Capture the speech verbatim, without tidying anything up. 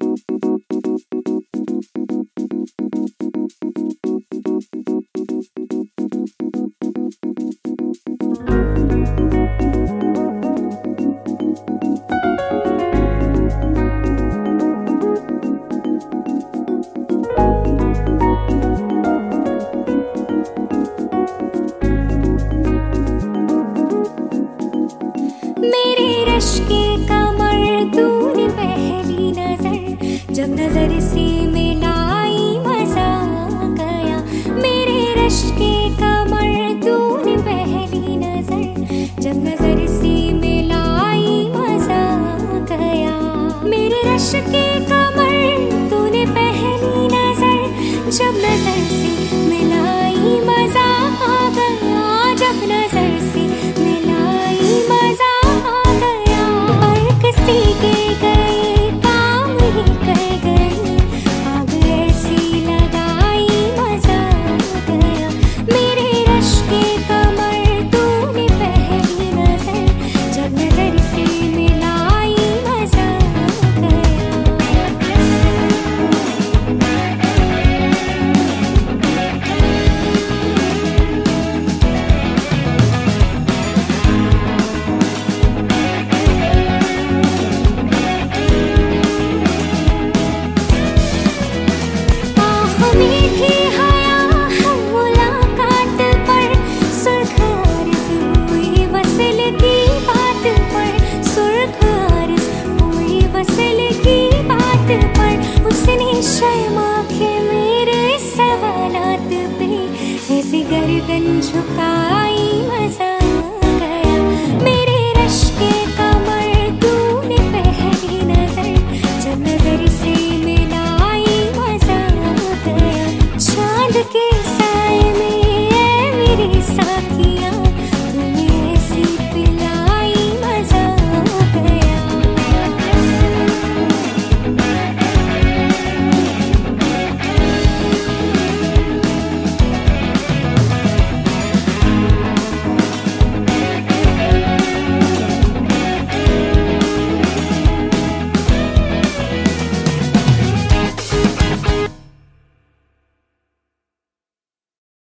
इश्क़े कमर तूने पहली नजर जब नजर से मिलाई मजा आ गया। मेरे रश के कमर तूने पहली नजर जब नजर से मिलाई मजा आ गया। मेरे रश के कमर तूने पहली नजर जब नजर से मिलाई मजा आ गया। जब नजर से मिलाई मजा के गए काम ही कर गए, आग ऐसी लगाई मजा आ गया। मेरे रश के कमर तूने पहली नजर जब नजर से मिलाई मजा आ गया। गर्दन झुकाई मजा आ गया। मेरे रश के कमर तूने पहली नजर जब नजर